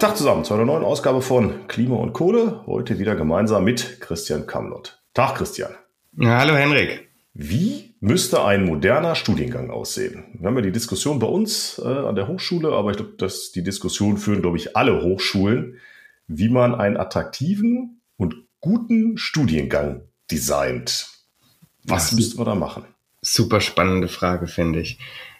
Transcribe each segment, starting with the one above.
Tag zusammen zu einer neuen Ausgabe von Klima und Kohle. Heute wieder gemeinsam mit Christian Kamlott. Tag, Christian. Ja, hallo Henrik. Wie müsste ein moderner Studiengang aussehen? Wir haben ja die Diskussion bei uns an der Hochschule, aber ich glaube, dass die Diskussion führen, glaube ich, alle Hochschulen, wie man einen attraktiven und guten Studiengang designt. Was müssten wir da machen? Super spannende Frage, finde ich.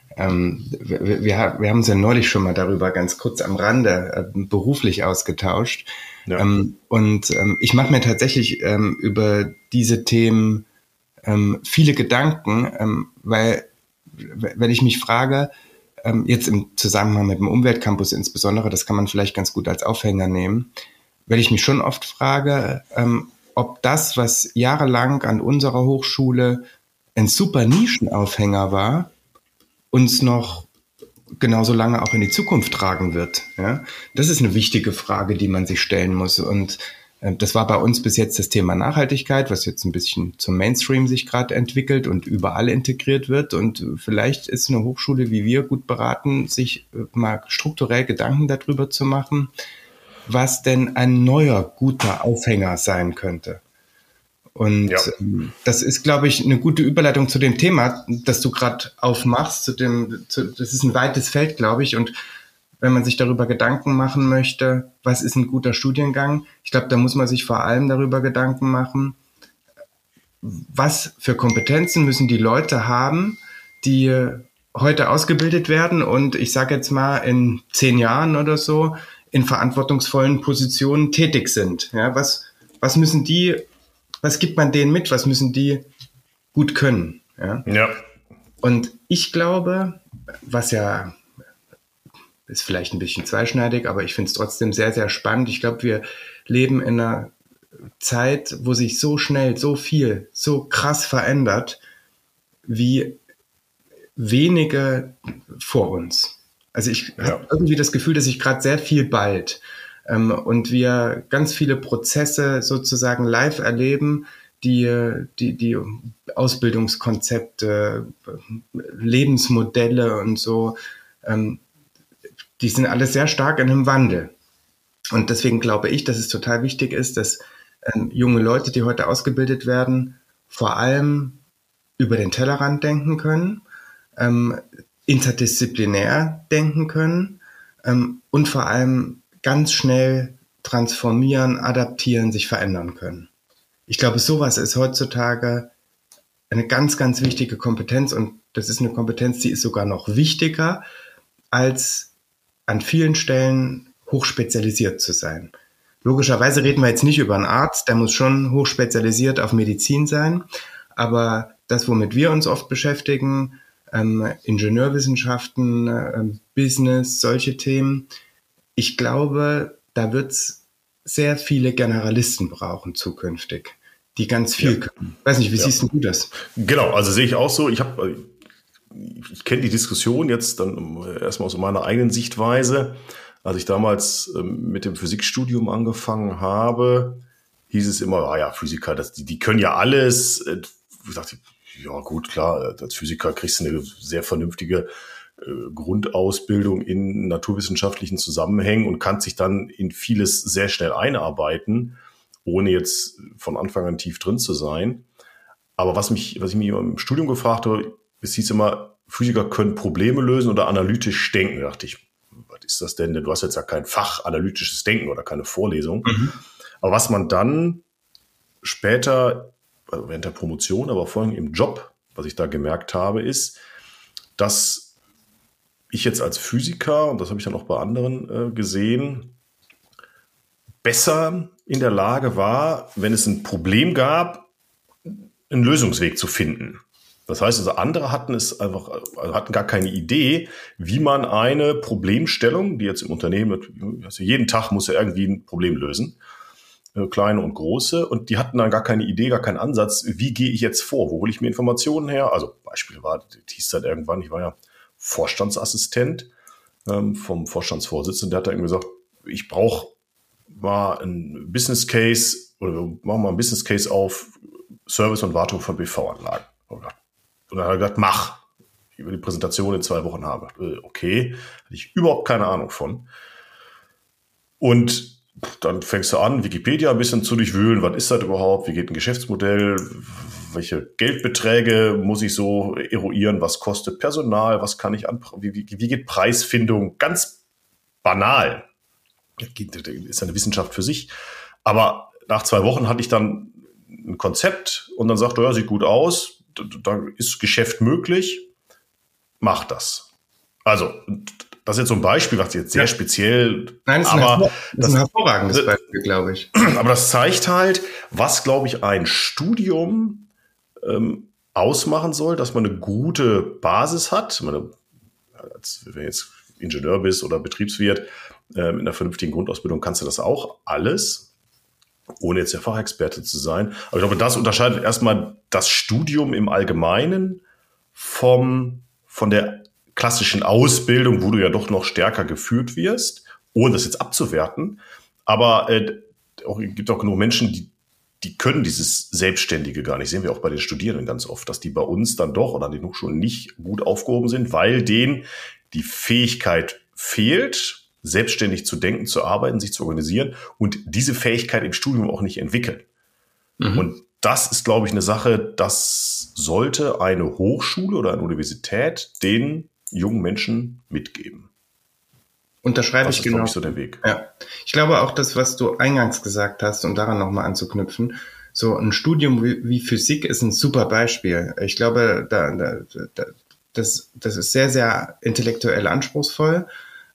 Wir haben uns ja neulich schon mal darüber ganz kurz am Rande beruflich ausgetauscht. Ja. Ich mache mir tatsächlich über diese Themen viele Gedanken, weil wenn ich mich frage, jetzt im Zusammenhang mit dem Umweltcampus insbesondere, das kann man vielleicht ganz gut als Aufhänger nehmen, weil ich mich schon oft frage, ob das, was jahrelang an unserer Hochschule ein super Nischenaufhänger war, uns noch genauso lange auch in die Zukunft tragen wird. Ja? Das ist eine wichtige Frage, die man sich stellen muss. Und das war bei uns bis jetzt das Thema Nachhaltigkeit, was jetzt ein bisschen zum Mainstream sich gerade entwickelt und überall integriert wird. Und vielleicht ist eine Hochschule wie wir gut beraten, sich mal strukturell Gedanken darüber zu machen, was denn ein neuer, guter Aufhänger sein könnte. Und das ist, glaube ich, eine gute Überleitung zu dem Thema, das du gerade aufmachst. Das ist ein weites Feld, glaube ich. Und wenn man sich darüber Gedanken machen möchte, was ist ein guter Studiengang? Ich glaube, da muss man sich vor allem darüber Gedanken machen, was für Kompetenzen müssen die Leute haben, die heute ausgebildet werden und ich sage jetzt mal in 10 Jahren oder so in verantwortungsvollen Positionen tätig sind. Ja, was gibt man denen mit? Was müssen die gut können? Ja. Und ich glaube, was ja ist vielleicht ein bisschen zweischneidig, aber ich finde es trotzdem sehr, sehr spannend. Ich glaube, wir leben in einer Zeit, wo sich so schnell, so viel, so krass verändert, wie wenige vor uns. Also ich habe irgendwie das Gefühl, dass sich gerade sehr viel ballt. Und wir ganz viele Prozesse sozusagen live erleben, die Ausbildungskonzepte, Lebensmodelle und so, die sind alle sehr stark in einem Wandel. Und deswegen glaube ich, dass es total wichtig ist, dass junge Leute, die heute ausgebildet werden, vor allem über den Tellerrand denken können, interdisziplinär denken können und vor allem ganz schnell transformieren, adaptieren, sich verändern können. Ich glaube, sowas ist heutzutage eine ganz, ganz wichtige Kompetenz und das ist eine Kompetenz, die ist sogar noch wichtiger, als an vielen Stellen hochspezialisiert zu sein. Logischerweise reden wir jetzt nicht über einen Arzt, der muss schon hochspezialisiert auf Medizin sein, aber das, womit wir uns oft beschäftigen, Ingenieurwissenschaften, Business, solche Themen, ich glaube, da wird es sehr viele Generalisten brauchen zukünftig, die ganz viel können. Weiß nicht, wie siehst du das? Genau, also sehe ich auch so. Ich kenne die Diskussion jetzt dann erstmal aus meiner eigenen Sichtweise. Als ich damals mit dem Physikstudium angefangen habe, hieß es immer, Physiker, die können ja alles. Ich dachte, ja gut, klar, als Physiker kriegst du eine sehr vernünftige Grundausbildung in naturwissenschaftlichen Zusammenhängen und kannst dich dann in vieles sehr schnell einarbeiten, ohne jetzt von Anfang an tief drin zu sein. Aber was ich mich im Studium gefragt habe, es hieß immer, Physiker können Probleme lösen oder analytisch denken. Da dachte ich, was ist das denn? Du hast jetzt ja kein Fach analytisches Denken oder keine Vorlesung. Mhm. Aber was man dann später, also während der Promotion, aber vor allem im Job, was ich da gemerkt habe, ist, dass ich jetzt als Physiker, und das habe ich dann auch bei anderen gesehen, besser in der Lage war, wenn es ein Problem gab, einen Lösungsweg zu finden. Das heißt, also andere hatten gar keine Idee, wie man eine Problemstellung, die jetzt im Unternehmen, also jeden Tag muss ja irgendwie ein Problem lösen, kleine und große, und die hatten dann gar keine Idee, gar keinen Ansatz, wie gehe ich jetzt vor, wo hole ich mir Informationen her? Also Beispiel war, das hieß dann irgendwann, ich war ja Vorstandsassistent vom Vorstandsvorsitzenden, der hat dann gesagt, ich brauche mal ein Business Case oder wir machen mal ein Business Case auf Service und Wartung von PV-Anlagen. Und dann hat er gesagt, mach, ich über die Präsentation in 2 Wochen habe. Okay, hatte ich überhaupt keine Ahnung von. Und dann fängst du an, Wikipedia ein bisschen zu durchwühlen. Was ist das überhaupt? Wie geht ein Geschäftsmodell? Welche Geldbeträge muss ich so eruieren? Was kostet Personal? Was kann ich wie geht Preisfindung? Ganz banal. Ist eine Wissenschaft für sich. Aber nach 2 Wochen hatte ich dann ein Konzept und dann sagte er, ja, sieht gut aus, da ist Geschäft möglich, mach das. Also, das ist jetzt so ein Beispiel, was jetzt sehr speziell... Nein, das ist ein hervorragendes Beispiel, glaube ich. Aber das zeigt halt, was, glaube ich, ein Studium ausmachen soll, dass man eine gute Basis hat. Wenn du jetzt Ingenieur bist oder Betriebswirt, mit einer vernünftigen Grundausbildung kannst du das auch alles, ohne jetzt der Fachexperte zu sein. Aber ich glaube, das unterscheidet erstmal das Studium im Allgemeinen von der klassischen Ausbildung, wo du ja doch noch stärker geführt wirst, ohne das jetzt abzuwerten. Aber es gibt auch genug Menschen, die können dieses Selbstständige gar nicht. Sehen wir auch bei den Studierenden ganz oft, dass die bei uns dann doch oder an den Hochschulen nicht gut aufgehoben sind, weil denen die Fähigkeit fehlt, selbstständig zu denken, zu arbeiten, sich zu organisieren und diese Fähigkeit im Studium auch nicht entwickeln. Mhm. Und das ist, glaube ich, eine Sache, das sollte eine Hochschule oder eine Universität den jungen Menschen mitgeben. Unterschreibe ich genau. Das ist, glaube ich, so der Weg. Ja. Ich glaube auch das, was du eingangs gesagt hast, um daran nochmal anzuknüpfen, so ein Studium wie Physik ist ein super Beispiel. Ich glaube, das ist sehr, sehr intellektuell anspruchsvoll.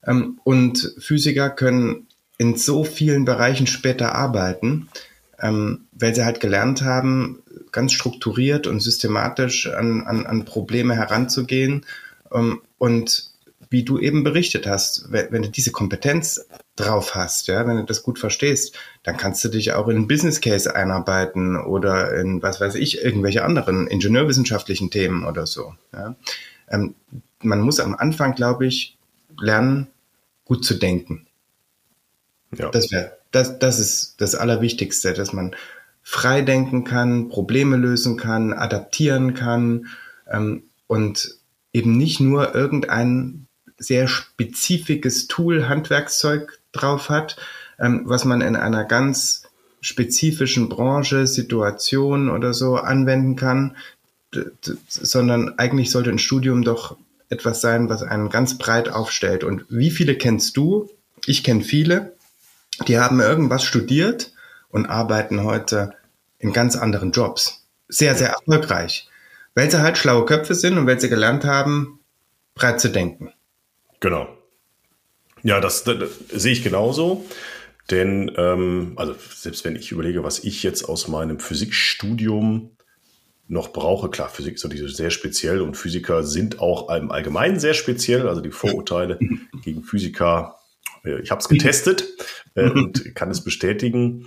Und Physiker können in so vielen Bereichen später arbeiten, weil sie halt gelernt haben, ganz strukturiert und systematisch an Probleme heranzugehen. Und wie du eben berichtet hast, wenn du diese Kompetenz drauf hast, ja, wenn du das gut verstehst, dann kannst du dich auch in einen Business Case einarbeiten oder in, was weiß ich, irgendwelche anderen ingenieurwissenschaftlichen Themen oder so. Ja. Man muss am Anfang, glaube ich, lernen, gut zu denken. Ja. Das ist das Allerwichtigste, dass man frei denken kann, Probleme lösen kann, adaptieren kann und eben nicht nur irgendein sehr spezifisches Tool, Handwerkszeug drauf hat, was man in einer ganz spezifischen Branche, Situation oder so anwenden kann, sondern eigentlich sollte ein Studium doch etwas sein, was einen ganz breit aufstellt. Und wie viele kennst du? Ich kenne viele, die haben irgendwas studiert und arbeiten heute in ganz anderen Jobs. Sehr, sehr erfolgreich. Weil sie halt schlaue Köpfe sind und weil sie gelernt haben, breit zu denken. Genau. Ja, das sehe ich genauso. Denn, also selbst wenn ich überlege, was ich jetzt aus meinem Physikstudium noch brauche, klar, Physik ist natürlich sehr speziell und Physiker sind auch im Allgemeinen sehr speziell. Also die Vorurteile gegen Physiker, ich habe es getestet und kann es bestätigen.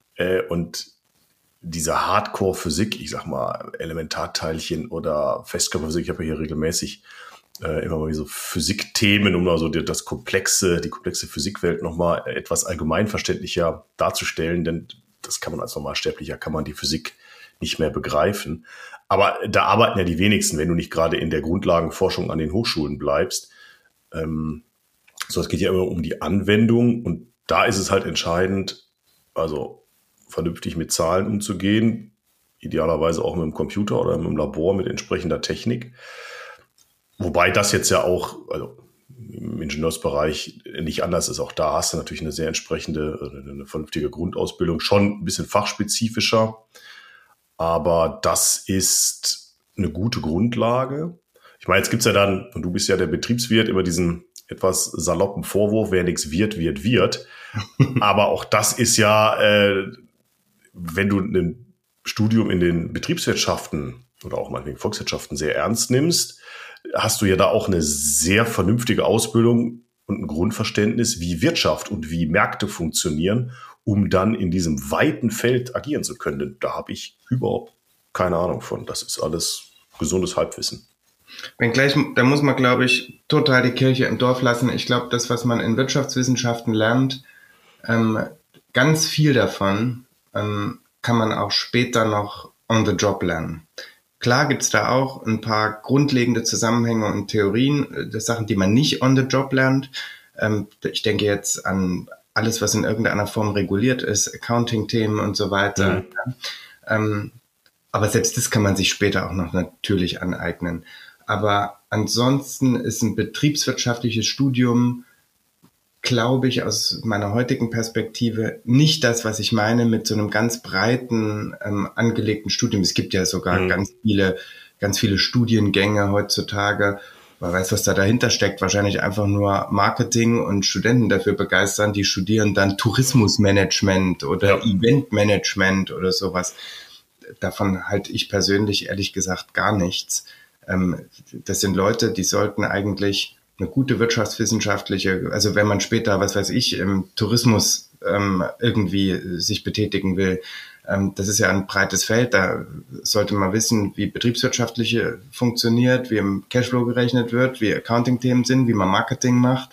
Und diese Hardcore-Physik, ich sag mal Elementarteilchen oder Festkörperphysik, ich habe hier regelmäßig immer mal so Physikthemen, um also die komplexe Physikwelt nochmal etwas allgemeinverständlicher darzustellen, denn das kann man als Normalsterblicher, kann man die Physik nicht mehr begreifen. Aber da arbeiten ja die wenigsten, wenn du nicht gerade in der Grundlagenforschung an den Hochschulen bleibst. So, es geht ja immer um die Anwendung und da ist es halt entscheidend, also vernünftig mit Zahlen umzugehen, idealerweise auch mit dem Computer oder mit dem Labor mit entsprechender Technik. Wobei das jetzt ja auch, also im Ingenieursbereich nicht anders ist. Auch da hast du natürlich eine sehr entsprechende, eine vernünftige Grundausbildung, schon ein bisschen fachspezifischer. Aber das ist eine gute Grundlage. Ich meine, jetzt gibt's ja dann, und du bist ja der Betriebswirt, immer diesen etwas saloppen Vorwurf, wer nichts wird. Aber auch das ist ja, wenn du ein Studium in den Betriebswirtschaften oder auch meinetwegen Volkswirtschaften sehr ernst nimmst, hast du ja da auch eine sehr vernünftige Ausbildung und ein Grundverständnis, wie Wirtschaft und wie Märkte funktionieren, um dann in diesem weiten Feld agieren zu können. Denn da habe ich überhaupt keine Ahnung von. Das ist alles gesundes Halbwissen. Da muss man, glaube ich, total die Kirche im Dorf lassen. Ich glaube, das, was man in Wirtschaftswissenschaften lernt, ganz viel davon kann man auch später noch on the job lernen. Klar gibt's da auch ein paar grundlegende Zusammenhänge und Theorien, das Sachen, die man nicht on the job lernt. Ich denke jetzt an alles, was in irgendeiner Form reguliert ist, Accounting-Themen und so weiter. Aber selbst das kann man sich später auch noch natürlich aneignen. Aber ansonsten ist ein betriebswirtschaftliches Studium, glaube ich, aus meiner heutigen Perspektive nicht das, was ich meine mit so einem ganz breiten angelegten Studium. Es gibt ja sogar ganz viele Studiengänge heutzutage. Man weiß, was da dahinter steckt. Wahrscheinlich einfach nur Marketing und Studenten dafür begeistern. Die studieren dann Tourismusmanagement oder Eventmanagement oder sowas. Davon halte ich persönlich ehrlich gesagt gar nichts. Das sind Leute, die sollten eigentlich eine gute wirtschaftswissenschaftliche, also wenn man später, was weiß ich, im Tourismus irgendwie sich betätigen will, das ist ja ein breites Feld, da sollte man wissen, wie betriebswirtschaftliche funktioniert, wie im Cashflow gerechnet wird, wie Accounting-Themen sind, wie man Marketing macht.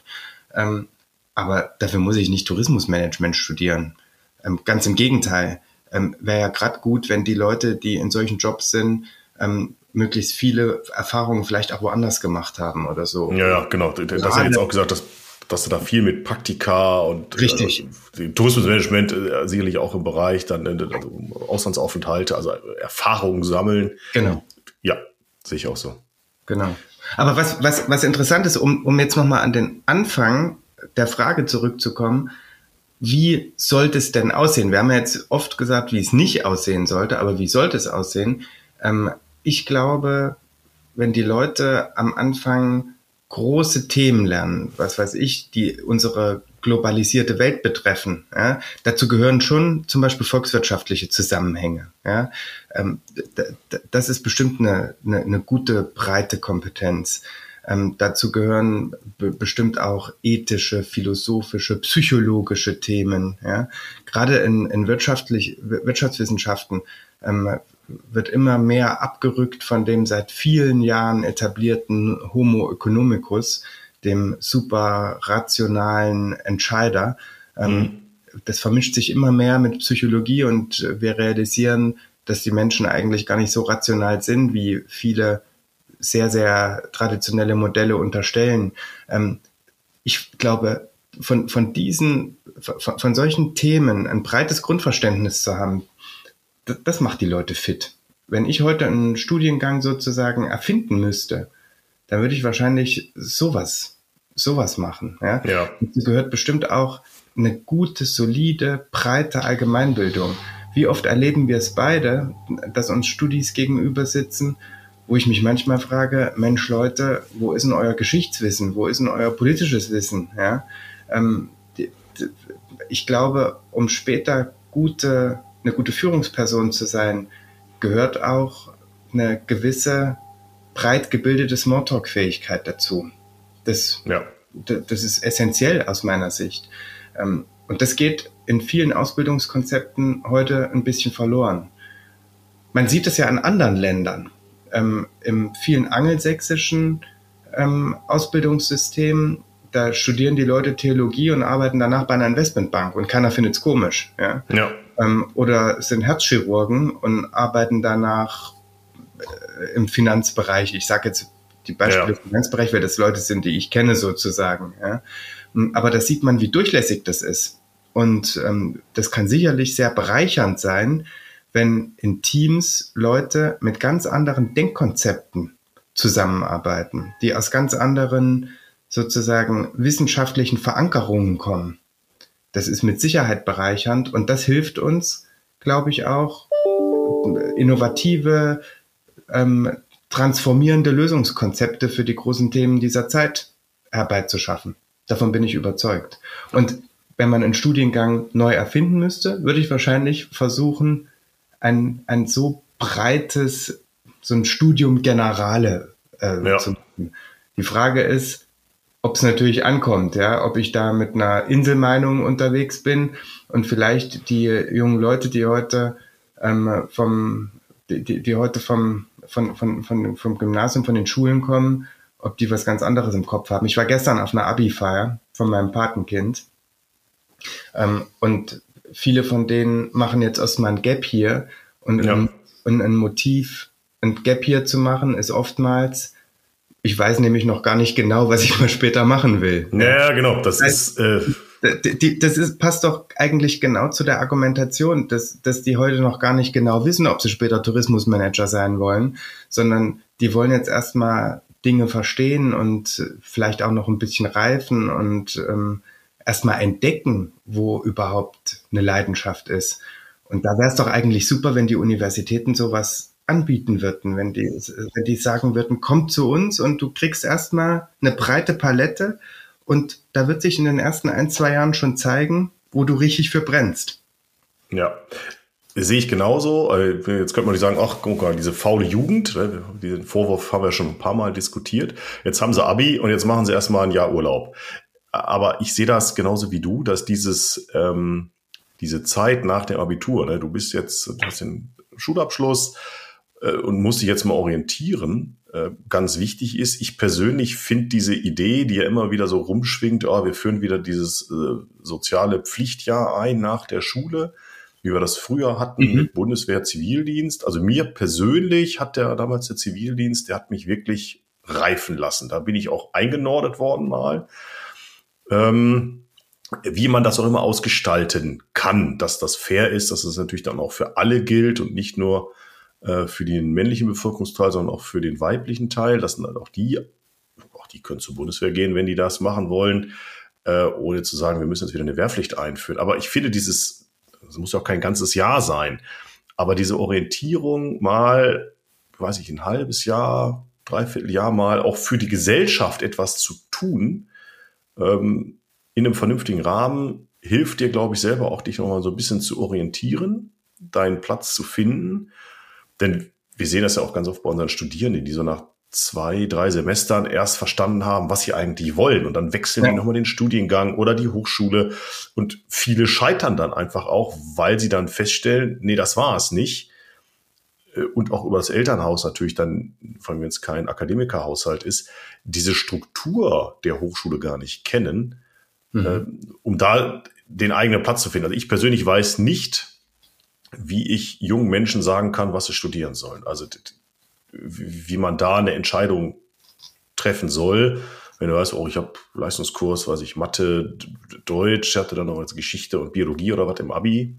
Aber dafür muss ich nicht Tourismusmanagement studieren. Ganz im Gegenteil. Wäre ja gerade gut, wenn die Leute, die in solchen Jobs sind, möglichst viele Erfahrungen vielleicht auch woanders gemacht haben oder so. Ja, genau. Das hast du jetzt auch gesagt, dass du da viel mit Praktika und richtig. Tourismusmanagement sicherlich auch im Bereich, dann also Auslandsaufenthalte, also Erfahrungen sammeln. Genau. Ja, sehe ich auch so. Genau. Aber was interessant ist, um jetzt nochmal an den Anfang der Frage zurückzukommen, wie sollte es denn aussehen? Wir haben ja jetzt oft gesagt, wie es nicht aussehen sollte, aber wie sollte es aussehen? Ich glaube, wenn die Leute am Anfang große Themen lernen, was weiß ich, die unsere globalisierte Welt betreffen, ja, dazu gehören schon zum Beispiel volkswirtschaftliche Zusammenhänge. Ja, das ist bestimmt eine gute, breite Kompetenz. Dazu gehören bestimmt auch ethische, philosophische, psychologische Themen. Ja. Gerade in Wirtschaftswissenschaften wird immer mehr abgerückt von dem seit vielen Jahren etablierten Homo economicus, dem super rationalen Entscheider. Das vermischt sich immer mehr mit Psychologie und wir realisieren, dass die Menschen eigentlich gar nicht so rational sind, wie viele sehr, sehr traditionelle Modelle unterstellen. Ich glaube, von solchen Themen ein breites Grundverständnis zu haben, das macht die Leute fit. Wenn ich heute einen Studiengang sozusagen erfinden müsste, dann würde ich wahrscheinlich sowas machen. Ja? Ja. Dazu gehört bestimmt auch eine gute, solide, breite Allgemeinbildung. Wie oft erleben wir es beide, dass uns Studis gegenüber sitzen, wo ich mich manchmal frage, Mensch Leute, wo ist denn euer Geschichtswissen? Wo ist denn euer politisches Wissen? Ja? Ich glaube, um später eine gute Führungsperson zu sein, gehört auch eine gewisse breit gebildete Smalltalk-Fähigkeit dazu. Das ist essentiell aus meiner Sicht. Und das geht in vielen Ausbildungskonzepten heute ein bisschen verloren. Man sieht es ja an anderen Ländern. Im vielen angelsächsischen Ausbildungssystem, da studieren die Leute Theologie und arbeiten danach bei einer Investmentbank und keiner findet es komisch. Ja? Ja. Oder sind Herzchirurgen und arbeiten danach im Finanzbereich. Ich sage jetzt die Beispiele im Finanzbereich, weil das Leute sind, die ich kenne sozusagen. Ja? Aber da sieht man, wie durchlässig das ist. Und das kann sicherlich sehr bereichernd sein, wenn in Teams Leute mit ganz anderen Denkkonzepten zusammenarbeiten, die aus ganz anderen sozusagen wissenschaftlichen Verankerungen kommen. Das ist mit Sicherheit bereichernd und das hilft uns, glaube ich, auch innovative, transformierende Lösungskonzepte für die großen Themen dieser Zeit herbeizuschaffen. Davon bin ich überzeugt. Und wenn man einen Studiengang neu erfinden müsste, würde ich wahrscheinlich versuchen, ein so breites, so ein Studium Generale zu machen. Die Frage ist, ob es natürlich ankommt, ja, ob ich da mit einer Inselmeinung unterwegs bin und vielleicht die jungen Leute, die heute vom Gymnasium, von den Schulen kommen, ob die was ganz anderes im Kopf haben. Ich war gestern auf einer Abi-Feier von meinem Patenkind und viele von denen machen jetzt erstmal ein Gap Year und ein Motiv, ein Gap Year zu machen, ist oftmals, Ich weiß nämlich noch gar nicht genau, was ich mal später machen will. Ja, genau. Das passt doch eigentlich genau zu der Argumentation, dass die heute noch gar nicht genau wissen, ob sie später Tourismusmanager sein wollen, sondern die wollen jetzt erstmal Dinge verstehen und vielleicht auch noch ein bisschen reifen und erstmal entdecken, wo überhaupt eine Leidenschaft ist. Und da wäre es doch eigentlich super, wenn die Universitäten sowas anbieten würden, wenn die sagen würden, komm zu uns und du kriegst erstmal eine breite Palette und da wird sich in den ersten 1-2 Jahren schon zeigen, wo du richtig für brennst. Ja, sehe ich genauso. Jetzt könnte man nicht sagen, ach, guck mal, diese faule Jugend, diesen Vorwurf haben wir schon ein paar Mal diskutiert. Jetzt haben sie Abi und jetzt machen sie erstmal ein Jahr Urlaub. Aber ich sehe das genauso wie du, dass diese Zeit nach dem Abitur, ne, du hast den Schulabschluss und musst dich jetzt mal orientieren, ganz wichtig ist. Ich persönlich finde diese Idee, die ja immer wieder so rumschwingt, wir führen wieder dieses soziale Pflichtjahr ein nach der Schule, wie wir das früher hatten mit Bundeswehr, Zivildienst. Also mir persönlich hat damals der Zivildienst, der hat mich wirklich reifen lassen. Da bin ich auch eingenordet worden mal. Wie man das auch immer ausgestalten kann, dass das fair ist, dass das natürlich dann auch für alle gilt und nicht nur für den männlichen Bevölkerungsteil, sondern auch für den weiblichen Teil. Das sind dann auch die können zur Bundeswehr gehen, wenn die das machen wollen, ohne zu sagen, wir müssen jetzt wieder eine Wehrpflicht einführen. Aber ich finde das muss ja auch kein ganzes Jahr sein, aber diese Orientierung mal, weiß ich, ein halbes Jahr, dreiviertel Jahr mal auch für die Gesellschaft etwas zu tun, in einem vernünftigen Rahmen, hilft dir, glaube ich, selber auch, dich nochmal so ein bisschen zu orientieren, deinen Platz zu finden. Denn wir sehen das ja auch ganz oft bei unseren Studierenden, die so nach 2-3 Semestern erst verstanden haben, was sie eigentlich wollen. Und dann wechseln die nochmal den Studiengang oder die Hochschule. Und viele scheitern dann einfach auch, weil sie dann feststellen, nee, das war es nicht. Und auch über das Elternhaus natürlich dann, vor allem wenn es kein Akademikerhaushalt ist, diese Struktur der Hochschule gar nicht kennen, um da den eigenen Platz zu finden. Also ich persönlich weiß nicht, wie ich jungen Menschen sagen kann, was sie studieren sollen. Also wie man da eine Entscheidung treffen soll. Wenn du weißt, ich habe Leistungskurs, weiß ich, Mathe, Deutsch, hatte dann noch jetzt Geschichte und Biologie oder was im Abi,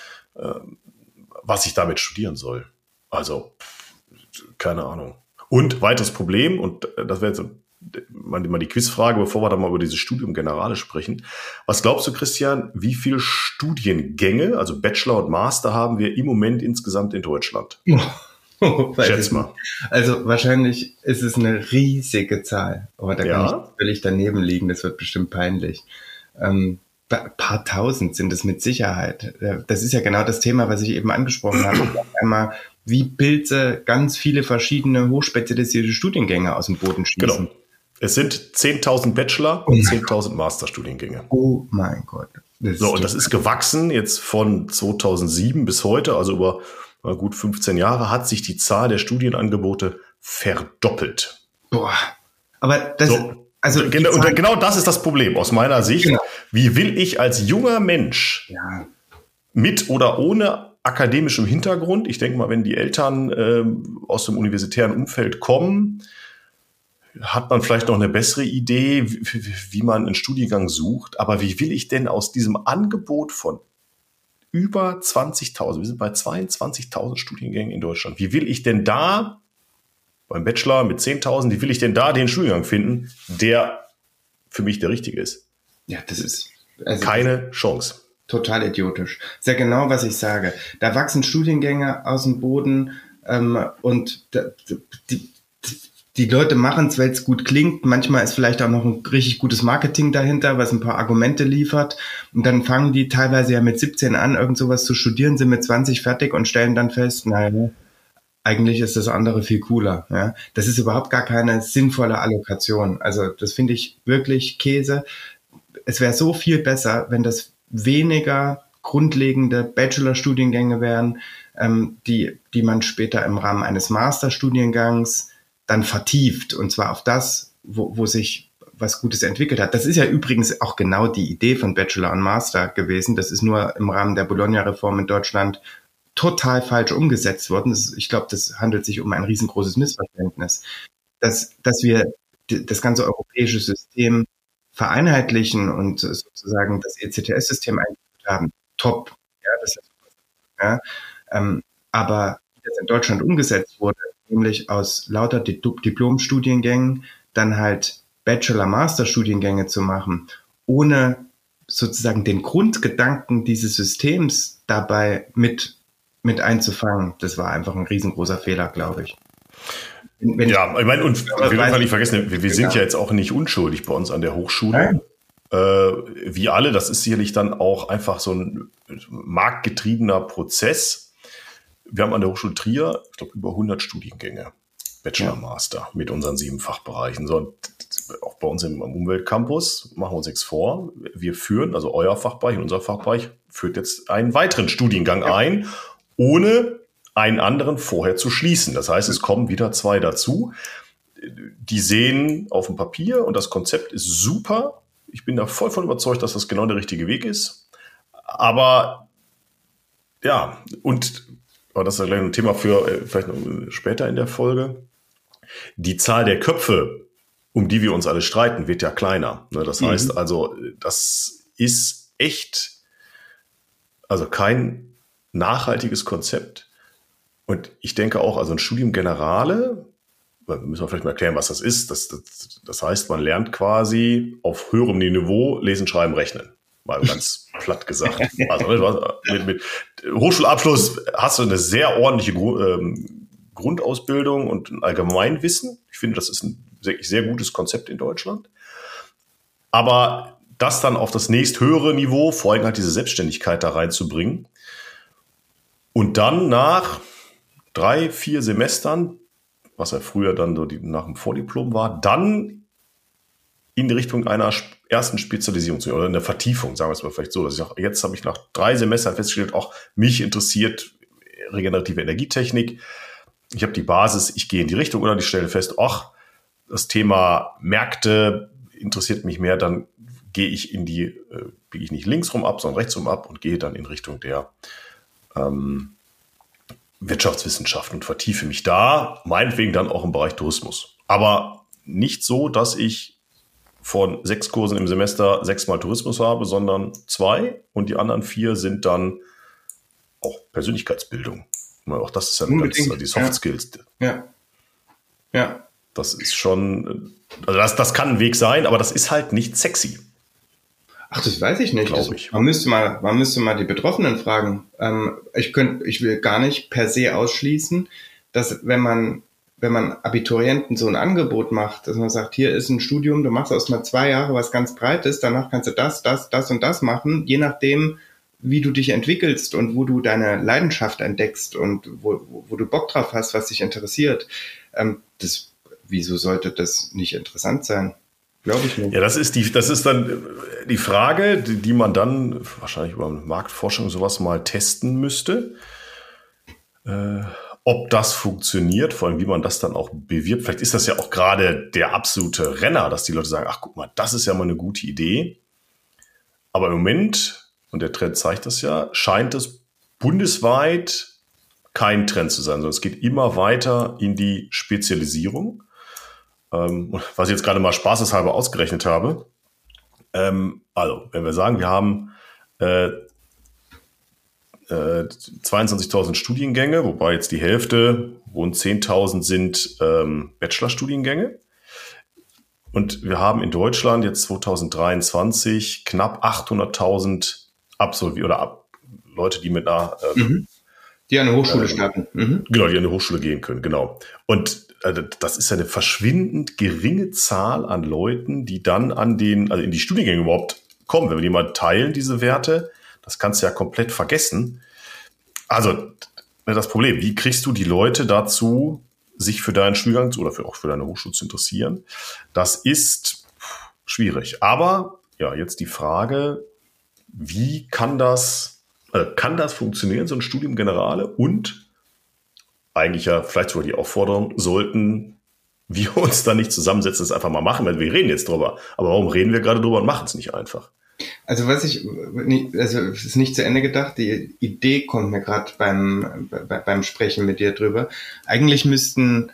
was ich damit studieren soll. Also, keine Ahnung. Und weiteres Problem, und das wäre jetzt mal die Quizfrage, bevor wir dann mal über dieses Studium Generale sprechen. Was glaubst du, Christian, wie viele Studiengänge, also Bachelor und Master, haben wir im Moment insgesamt in Deutschland? Schätz mal. Also wahrscheinlich ist es eine riesige Zahl. Aber da kann ich völlig daneben liegen, das wird bestimmt peinlich. Ein paar tausend sind es mit Sicherheit. Das ist ja genau das Thema, was ich eben angesprochen habe. Einmal, wie Pilze ganz viele verschiedene hochspezialisierte Studiengänge aus dem Boden schießen. Genau. Es sind 10.000 Bachelor und 10.000 Masterstudiengänge. Oh mein Gott. Und das ist gewachsen jetzt von 2007 bis heute, also über gut 15 Jahre, hat sich die Zahl der Studienangebote verdoppelt. Boah. Aber das genau das ist das Problem aus meiner Sicht. Genau. Wie will ich als junger Mensch mit oder ohne akademischem Hintergrund, ich denke mal, wenn die Eltern aus dem universitären Umfeld kommen, hat man vielleicht noch eine bessere Idee, wie man einen Studiengang sucht. Aber wie will ich denn aus diesem Angebot von über 20.000, wir sind bei 22.000 Studiengängen in Deutschland, wie will ich denn da beim Bachelor mit 10.000, wie will ich denn da den Studiengang finden, der für mich der richtige ist? Ja, das ist keine Chance. Total idiotisch. Sehr genau, was ich sage. Da wachsen Studiengänge aus dem Boden und die Leute machen es, weil es gut klingt. Manchmal ist vielleicht auch noch ein richtig gutes Marketing dahinter, was ein paar Argumente liefert. Und dann fangen die teilweise ja mit 17 an, irgend sowas zu studieren, sind mit 20 fertig und stellen dann fest, naja, eigentlich ist das andere viel cooler. Ja? Das ist überhaupt gar keine sinnvolle Allokation. Also das finde ich wirklich Käse. Es wäre so viel besser, wenn das weniger grundlegende Bachelorstudiengänge wären, die man später im Rahmen eines Masterstudiengangs dann vertieft, und zwar auf das, wo sich was Gutes entwickelt hat. Das ist ja übrigens auch genau die Idee von Bachelor und Master gewesen. Das ist nur im Rahmen der Bologna-Reform in Deutschland total falsch umgesetzt worden. Ich glaube, das handelt sich um ein riesengroßes Missverständnis. Dass wir das ganze europäische System vereinheitlichen und sozusagen das ECTS-System eingeführt haben, top. Ja, das ist ja. Aber wie das in Deutschland umgesetzt wurde, nämlich aus lauter Diplom-Studiengängen dann halt Bachelor-Master-Studiengänge zu machen, ohne sozusagen den Grundgedanken dieses Systems dabei mit einzufangen, das war einfach ein riesengroßer Fehler, glaube ich. Ich meine, und wir dürfen nicht vergessen, wir sind ja jetzt auch nicht unschuldig bei uns an der Hochschule. Wie alle, das ist sicherlich dann auch einfach so ein marktgetriebener Prozess. Wir haben an der Hochschule Trier, ich glaube, über 100 Studiengänge, Bachelor, Master, mit unseren 7 Fachbereichen. So, und auch bei uns im Umweltcampus, machen wir uns nichts vor, wir führen, also euer Fachbereich und unser Fachbereich, führt jetzt einen weiteren Studiengang ein, ohne einen anderen vorher zu schließen. Das heißt, es kommen wieder 2 dazu. Die sehen auf dem Papier und das Konzept ist super. Ich bin da voll von überzeugt, dass das genau der richtige Weg ist. Aber ja, aber das ist ja gleich ein Thema für vielleicht noch später in der Folge. Die Zahl der Köpfe, um die wir uns alle streiten, wird ja kleiner. Das heißt also, das ist echt, also kein nachhaltiges Konzept. Und ich denke auch, also ein Studium Generale, müssen wir vielleicht mal erklären, was das ist. Das heißt, man lernt quasi auf höherem Niveau lesen, schreiben, rechnen. Mal ganz platt gesagt. Also mit Hochschulabschluss hast du eine sehr ordentliche Grundausbildung und ein Allgemeinwissen. Ich finde, das ist ein wirklich sehr gutes Konzept in Deutschland. Aber das dann auf das nächsthöhere Niveau, vor allem halt diese Selbstständigkeit da reinzubringen und dann nach 3-4 Semestern, was ja früher dann so nach dem Vordiplom war, dann in die Richtung einer ersten Spezialisierung zu gehen oder einer Vertiefung, sagen wir es mal vielleicht so. Jetzt habe ich nach 3 Semestern festgestellt, auch mich interessiert regenerative Energietechnik. Ich habe die Basis, ich gehe in die Richtung oder ich stelle fest, das Thema Märkte interessiert mich mehr, dann gehe ich biege ich nicht links rum ab, sondern rechts rum ab und gehe dann in Richtung der Wirtschaftswissenschaften und vertiefe mich da, meinetwegen dann auch im Bereich Tourismus. Aber nicht so, dass ich von 6 Kursen im Semester 6-mal Tourismus habe, sondern 2 und die anderen 4 sind dann auch Persönlichkeitsbildung. Auch das ist ja die Soft Skills. Ja. Das ist schon, also das kann ein Weg sein, aber das ist halt nicht sexy. Ach, das weiß ich nicht. Man müsste mal die Betroffenen fragen. Ich will gar nicht per se ausschließen, dass wenn man Abiturienten so ein Angebot macht, dass man sagt, hier ist ein Studium, du machst erstmal 2 Jahre was ganz Breites, danach kannst du das und das machen, je nachdem, wie du dich entwickelst und wo du deine Leidenschaft entdeckst und wo du Bock drauf hast, was dich interessiert. Wieso sollte das nicht interessant sein? Glaube ich nicht. Ja, das ist dann die Frage, die man dann wahrscheinlich über Marktforschung sowas mal testen müsste. Ob das funktioniert, vor allem wie man das dann auch bewirbt. Vielleicht ist das ja auch gerade der absolute Renner, dass die Leute sagen, ach guck mal, das ist ja mal eine gute Idee. Aber im Moment, und der Trend zeigt das ja, scheint es bundesweit kein Trend zu sein, sondern es geht immer weiter in die Spezialisierung. Was ich jetzt gerade mal spaßeshalber ausgerechnet habe. Also, wenn wir sagen, wir haben 22.000 Studiengänge, wobei jetzt die Hälfte, rund 10.000 sind Bachelorstudiengänge. Und wir haben in Deutschland jetzt 2023 knapp 800.000 Leute, die mit einer die an der Hochschule starten. Genau, die an die Hochschule gehen können, genau. Und das ist eine verschwindend geringe Zahl an Leuten, die dann in die Studiengänge überhaupt kommen. Wenn wir die mal teilen, diese Werte, das kannst du ja komplett vergessen. Also das Problem, wie kriegst du die Leute dazu, sich für deinen Studiengang oder auch für deine Hochschule zu interessieren? Das ist schwierig. Aber ja, jetzt die Frage, wie kann das funktionieren, so ein Studium Generale? Und eigentlich ja vielleicht sogar die Aufforderung, sollten wir uns da nicht zusammensetzen, das einfach mal machen, weil wir reden jetzt drüber. Aber warum reden wir gerade drüber und machen es nicht einfach? Also es ist nicht zu Ende gedacht, die Idee kommt mir gerade beim Sprechen mit dir drüber. Eigentlich müssten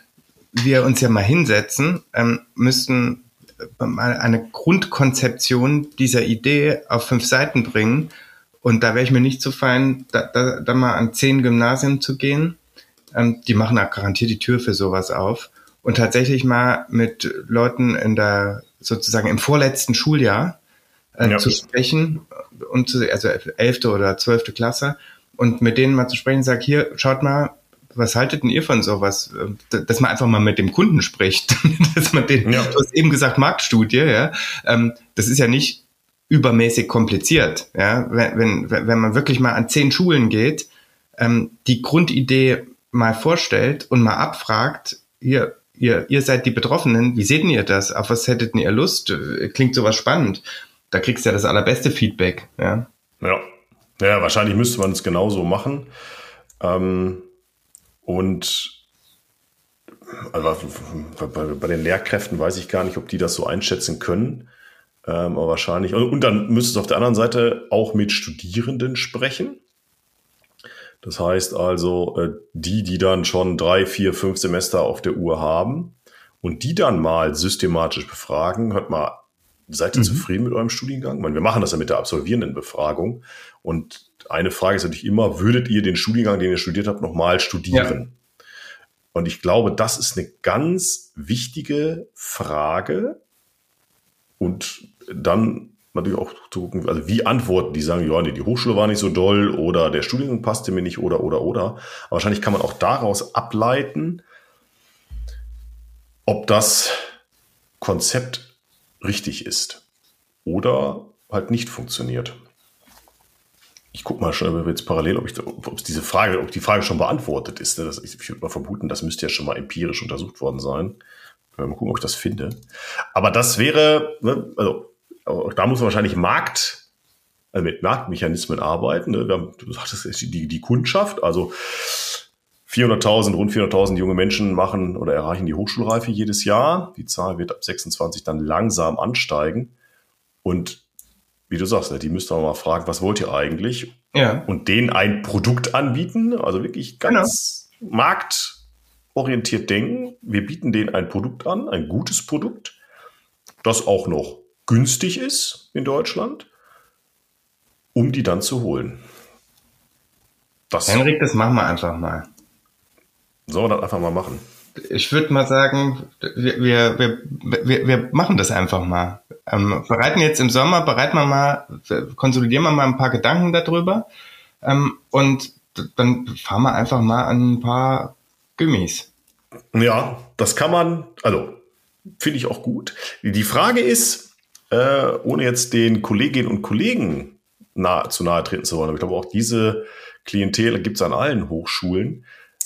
wir uns ja mal hinsetzen, müssten mal eine Grundkonzeption dieser Idee auf 5 Seiten bringen. Und da wäre ich mir nicht so fein, da mal an 10 Gymnasien zu gehen. Die machen da garantiert die Tür für sowas auf. Und tatsächlich mal mit Leuten sozusagen im vorletzten Schuljahr zu sprechen, also 11. oder 12. Klasse, und mit denen mal zu sprechen, sag, hier, schaut mal, was haltet denn ihr von sowas? Dass man einfach mal mit dem Kunden spricht, dass man du hast eben gesagt, Marktstudie, ja, das ist ja nicht übermäßig kompliziert, ja, wenn man wirklich mal an 10 Schulen geht, die Grundidee mal vorstellt und mal abfragt, ihr seid die Betroffenen, wie seht ihr das? Auf was hättet ihr Lust? Klingt sowas spannend. Da kriegst du ja das allerbeste Feedback, ja. Ja, wahrscheinlich müsste man es genauso machen. Und also bei den Lehrkräften weiß ich gar nicht, ob die das so einschätzen können. Aber wahrscheinlich. Und dann müsste es auf der anderen Seite auch mit Studierenden sprechen. Das heißt also, die dann schon 3, 4, 5 Semester auf der Uhr haben und die dann mal systematisch befragen, hört mal, seid ihr zufrieden mit eurem Studiengang? Ich meine, wir machen das ja mit der Absolvierendenbefragung. Und eine Frage ist natürlich immer, würdet ihr den Studiengang, den ihr studiert habt, nochmal studieren? Ja. Und ich glaube, das ist eine ganz wichtige Frage. Und dann natürlich auch zu gucken, also wie antworten die, sagen, ja, nee, die Hochschule war nicht so doll oder der Studiengang passte mir nicht oder. Aber wahrscheinlich kann man auch daraus ableiten, ob das Konzept richtig ist oder halt nicht funktioniert. Ich gucke mal schon jetzt parallel, ob die Frage schon beantwortet ist. Ich würde mal vermuten, das müsste ja schon mal empirisch untersucht worden sein. Mal gucken, ob ich das finde. Aber das wäre, also da muss man wahrscheinlich mit Marktmechanismen arbeiten. Du sagtest, die Kundschaft, also rund 400.000 junge Menschen machen oder erreichen die Hochschulreife jedes Jahr. Die Zahl wird ab 26 dann langsam ansteigen. Und wie du sagst, die müsst ihr mal fragen, was wollt ihr eigentlich? Ja. Und denen ein Produkt anbieten, also wirklich ganz marktorientiert denken. Wir bieten denen ein Produkt an, ein gutes Produkt, das auch noch günstig ist in Deutschland, um die dann zu holen. Henrik, das machen wir einfach mal. Sollen wir das einfach mal machen? Ich würde mal sagen, wir machen das einfach mal. Konsolidieren wir mal ein paar Gedanken darüber und dann fahren wir einfach mal an ein paar Gummis. Ja, das kann man, also finde ich auch gut. Die Frage ist, ohne jetzt den Kolleginnen und Kollegen zu nahe treten zu wollen, aber ich glaube auch diese Klientel gibt es an allen Hochschulen.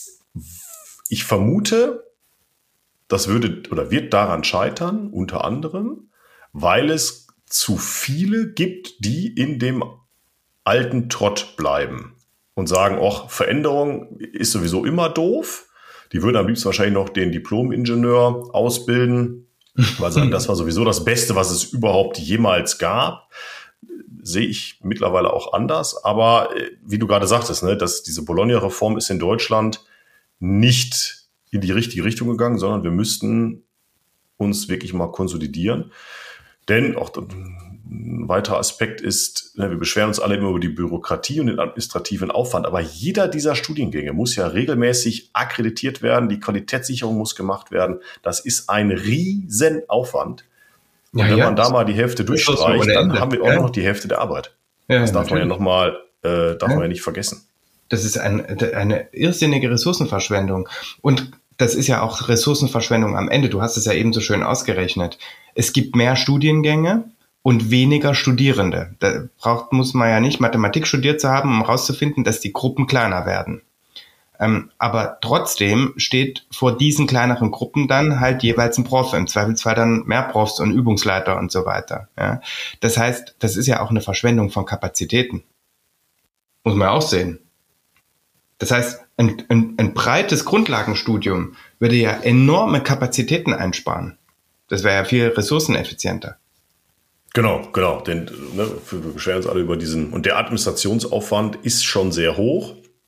Ich vermute, das wird daran scheitern, unter anderem, weil es zu viele gibt, die in dem alten Trott bleiben und sagen, Veränderung ist sowieso immer doof. Die würden am liebsten wahrscheinlich noch den Diplom-Ingenieur ausbilden, weil sagen, das war sowieso das Beste, was es überhaupt jemals gab. Sehe ich mittlerweile auch anders. Aber wie du gerade sagtest, dass diese Bologna-Reform ist in Deutschland nicht in die richtige Richtung gegangen, sondern wir müssten uns wirklich mal konsolidieren. Denn auch ein weiterer Aspekt ist, wir beschweren uns alle immer über die Bürokratie und den administrativen Aufwand, aber jeder dieser Studiengänge muss ja regelmäßig akkreditiert werden, die Qualitätssicherung muss gemacht werden. Das ist ein Riesenaufwand. Und wenn man da mal die Hälfte durchstreicht, dann haben wir auch noch die Hälfte der Arbeit. Ja, das darf man ja nicht vergessen. Das ist eine irrsinnige Ressourcenverschwendung. Und das ist ja auch Ressourcenverschwendung am Ende. Du hast es ja eben so schön ausgerechnet. Es gibt mehr Studiengänge und weniger Studierende. Muss man ja nicht Mathematik studiert zu haben, um herauszufinden, dass die Gruppen kleiner werden. Aber trotzdem steht vor diesen kleineren Gruppen dann halt jeweils ein Prof, im Zweifelsfall dann mehr Profs und Übungsleiter und so weiter. Ja? Das heißt, das ist ja auch eine Verschwendung von Kapazitäten. Muss man auch sehen. Das heißt, ein breites Grundlagenstudium würde ja enorme Kapazitäten einsparen. Das wäre ja viel ressourceneffizienter. Genau. Denn wir beschweren uns alle über diesen. Und der Administrationsaufwand ist schon sehr hoch.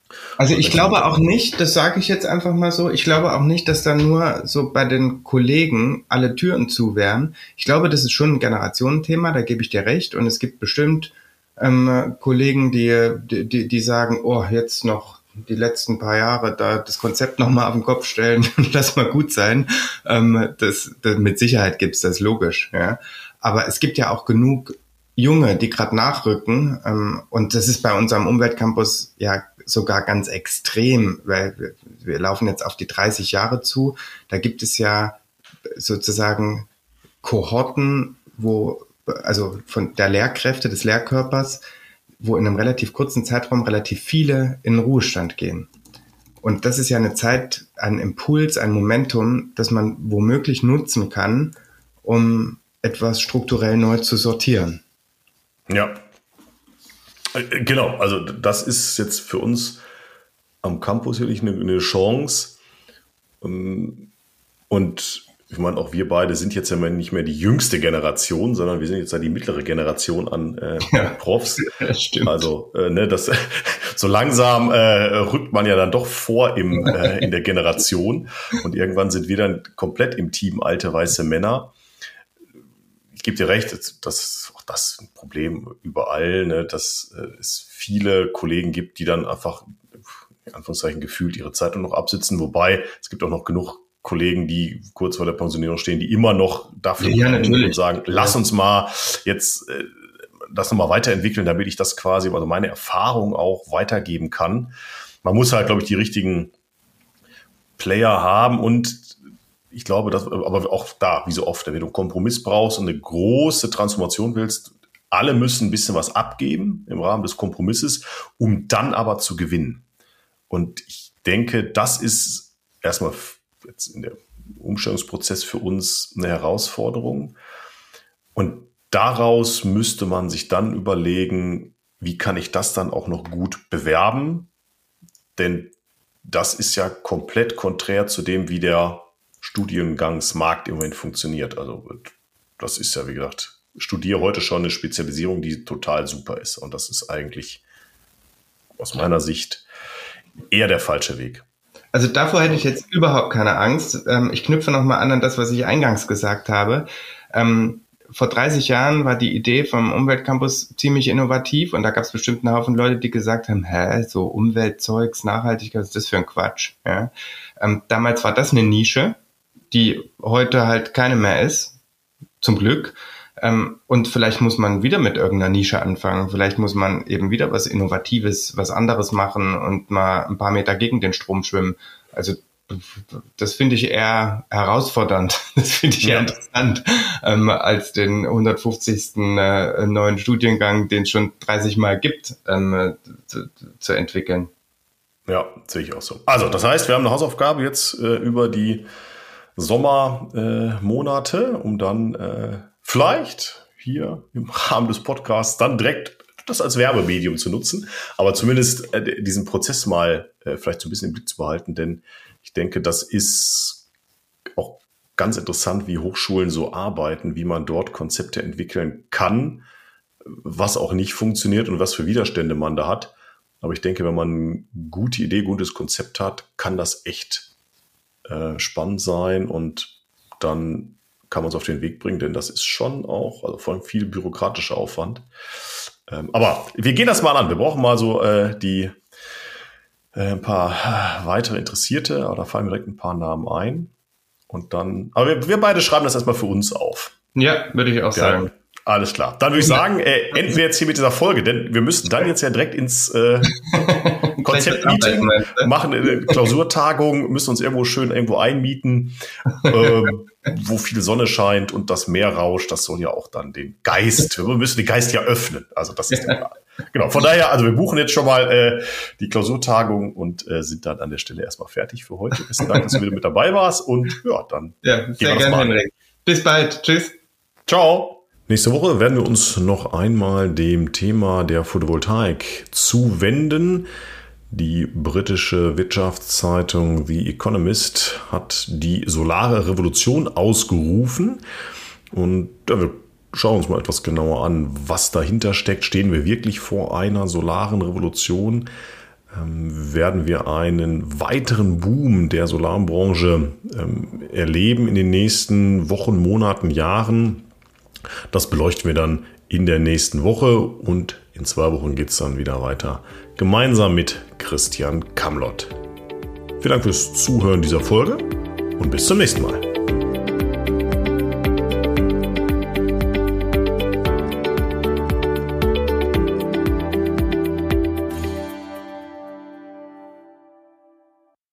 Also ich glaube auch nicht, das sage ich jetzt einfach mal so, ich glaube auch nicht, dass da nur so bei den Kollegen alle Türen zu wären. Ich glaube, das ist schon ein Generationenthema, da gebe ich dir recht. Und es gibt bestimmt Kollegen, die sagen, oh, jetzt noch die letzten paar Jahre da das Konzept nochmal auf den Kopf stellen und lass mal gut sein. Das mit Sicherheit gibt's das, logisch. Ja. Aber es gibt ja auch genug Junge, die gerade nachrücken. Und das ist bei unserem Umweltcampus ja sogar ganz extrem, weil wir laufen jetzt auf die 30 Jahre zu. Da gibt es ja sozusagen Kohorten, also von der Lehrkräfte, des Lehrkörpers, wo in einem relativ kurzen Zeitraum relativ viele in den Ruhestand gehen. Und das ist ja eine Zeit, ein Impuls, ein Momentum, das man womöglich nutzen kann, um etwas strukturell neu zu sortieren. Ja, genau. Also das ist jetzt für uns am Campus wirklich eine Chance. Und ich meine, auch wir beide sind jetzt ja nicht mehr die jüngste Generation, sondern wir sind jetzt ja die mittlere Generation an Profs. Das stimmt. Also so langsam rückt man ja dann doch vor in der Generation. Und irgendwann sind wir dann komplett im Team alte weiße Männer. Ich gebe dir recht, das ist ein Problem überall, ne, dass es viele Kollegen gibt, die dann einfach, in Anführungszeichen, gefühlt ihre Zeit nur noch absitzen. Wobei, es gibt auch noch genug Kollegen, die kurz vor der Pensionierung stehen, die immer noch dafür natürlich sagen, lass uns mal jetzt das nochmal weiterentwickeln, damit ich das quasi, also meine Erfahrung auch weitergeben kann. Man muss halt, glaube ich, die richtigen Player haben und ich glaube, dass, aber auch da, wie so oft, wenn du einen Kompromiss brauchst und eine große Transformation willst, alle müssen ein bisschen was abgeben im Rahmen des Kompromisses, um dann aber zu gewinnen. Und ich denke, das ist erstmal jetzt in der Umstellungsprozess für uns eine Herausforderung. Und daraus müsste man sich dann überlegen, wie kann ich das dann auch noch gut bewerben? Denn das ist ja komplett konträr zu dem, wie der Studiengangsmarkt im Moment funktioniert. Also das ist ja, wie gesagt, studiere heute schon eine Spezialisierung, die total super ist. Und das ist eigentlich aus meiner Sicht eher der falsche Weg. Also davor hätte ich jetzt überhaupt keine Angst. Ich knüpfe nochmal an das, was ich eingangs gesagt habe. Vor 30 Jahren war die Idee vom Umweltcampus ziemlich innovativ und da gab es bestimmt einen Haufen Leute, die gesagt haben, so Umweltzeugs, Nachhaltigkeit, was ist das für ein Quatsch? Ja? Damals war das eine Nische, die heute halt keine mehr ist, zum Glück. Und vielleicht muss man wieder mit irgendeiner Nische anfangen. Vielleicht muss man eben wieder was Innovatives, was anderes machen und mal ein paar Meter gegen den Strom schwimmen. Also das finde ich eher herausfordernd. Das finde ich eher interessant, als den 150. Neuen Studiengang, den es schon 30 Mal gibt, zu entwickeln. Ja, sehe ich auch so. Also das heißt, wir haben eine Hausaufgabe jetzt über die Sommermonate, um dann vielleicht hier im Rahmen des Podcasts dann direkt das als Werbemedium zu nutzen, aber zumindest diesen Prozess mal vielleicht so ein bisschen im Blick zu behalten, denn ich denke, das ist auch ganz interessant, wie Hochschulen so arbeiten, wie man dort Konzepte entwickeln kann, was auch nicht funktioniert und was für Widerstände man da hat. Aber ich denke, wenn man eine gute Idee, gutes Konzept hat, kann das echt spannend sein und dann kann man es auf den Weg bringen, denn das ist schon auch, also vor allem viel bürokratischer Aufwand. Aber wir gehen das mal an. Wir brauchen mal so ein paar weitere Interessierte, aber da fallen mir direkt ein paar Namen ein. Und dann, aber wir beide schreiben das erstmal für uns auf. Ja, würde ich auch sagen. Alles klar. Dann würde ich sagen, enden wir jetzt hier mit dieser Folge, denn wir müssen dann jetzt ja direkt ins Konzeptmeeting machen, eine Klausurtagung, müssen uns irgendwo einmieten, wo viel Sonne scheint und das Meer rauscht. Das soll ja auch dann wir müssen den Geist ja öffnen. Also das ist der Plan. Genau, von daher, also wir buchen jetzt schon mal die Klausurtagung und sind dann an der Stelle erstmal fertig für heute. Besten Dank, dass du wieder mit dabei warst und ja, dann sehr gerne, Henrik. Bis bald. Tschüss. Ciao. Nächste Woche werden wir uns noch einmal dem Thema der Photovoltaik zuwenden. Die britische Wirtschaftszeitung The Economist hat die solare Revolution ausgerufen. Und wir schauen uns mal etwas genauer an, was dahinter steckt. Stehen wir wirklich vor einer solaren Revolution? werden wir einen weiteren Boom der Solarbranche erleben in den nächsten Wochen, Monaten, Jahren. Das beleuchten wir dann in der nächsten Woche und in 2 Wochen geht es dann wieder weiter. Gemeinsam mit Christian Kamlott. Vielen Dank fürs Zuhören dieser Folge und bis zum nächsten Mal.